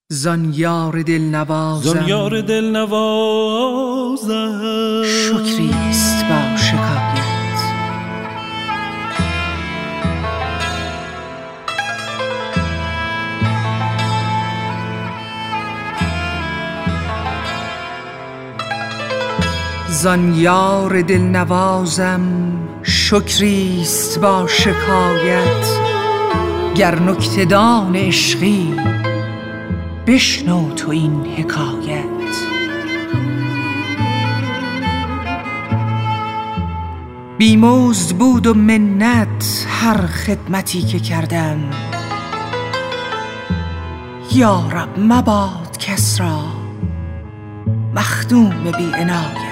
زان یار دلنوازم شکریست با شکایت. زان یار دلنوازم شکریست با شکایت. گر نکته دان عشقی بشنو تو این حکایت. بیمزد بود و منت هر خدمتی که کردم. یا رب مباد کس را مخدوم بی عنایت.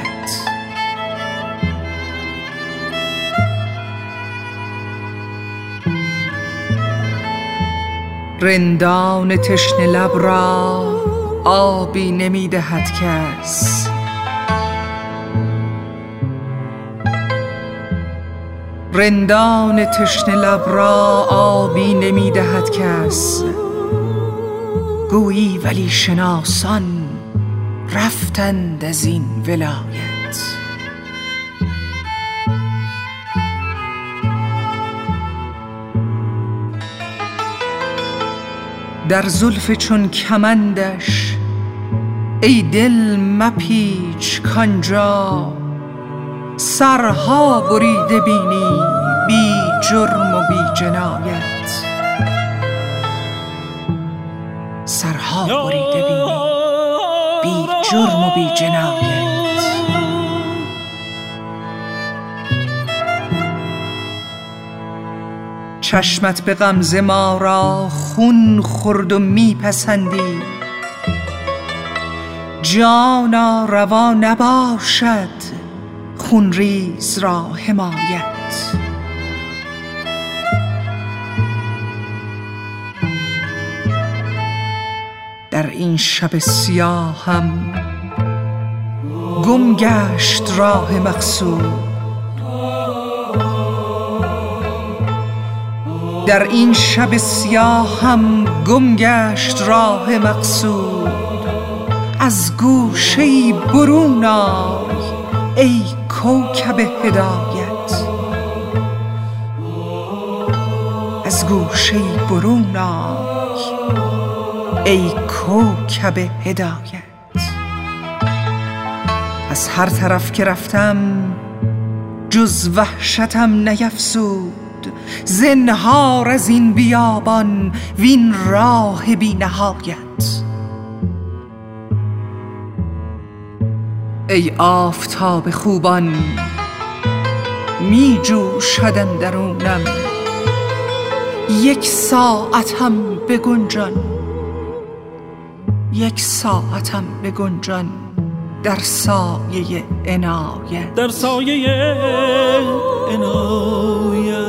رندان تشنه لب را آبی نمی دهد کس. رندان تشنه لب را آبی نمی دهد کس. گویی ولی شناسان رفتند از این ولایت. در زلف چون کمندش ای دل مپیچ کانجا. سرها بریده بینی بی جرم و بی جنایت. سرها بریده بینی بی جرم و بی جنایت. چشمت به غمزه ما را خون خورد و میپسندی. جانا روا نباشد خون ریز را حمایت. در این شب سیاهم گم گشت راه مقصود. در این شب سیاهم گم گشت راه مقصود. از گوشه‌ای برون آی ای کوکب هدایت. از گوشه‌ای برون آی ای کوکب هدایت. از هر طرف که رفتم جز وحشتم نیفزود. زنهار از این بیابان وین راه بی نهایت. ای آفتاب خوبان می جوشد اندرونم. یک ساعتم بگنجان. یک ساعتم بگنجان در سایه عنایت. در سایه عنایت.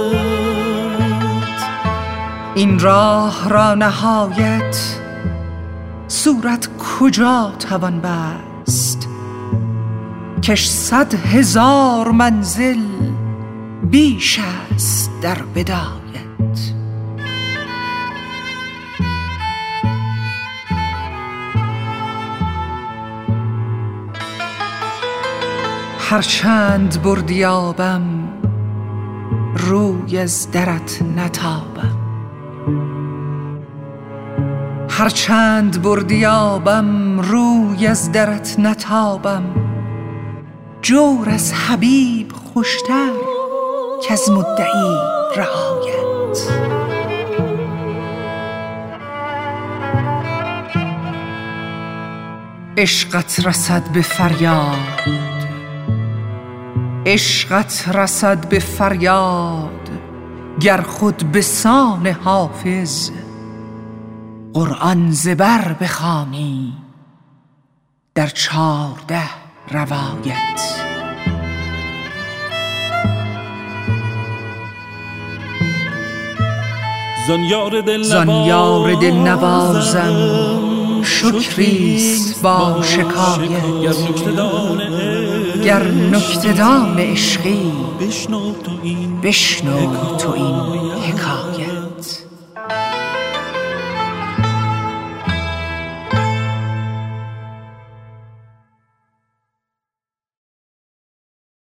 این راه را نهایت صورت کجا توان بست. کش 100,000 منزل بیش است در بدایت. هرچند بردیابم روی از درت نتابم. هرچند بردیابم روی از درت نتابم. جور از حبیب خوشتر که از مدعی رعایت. عشقت رسد به فریاد. عشقت رسد به فریاد. گر خود به سان حافظ قرآن زبر بخوانی در 14 روایت. زان یار دلنوازم شکریست با شکایت. گر نکته دان عشقی بشنو تو این حکایت.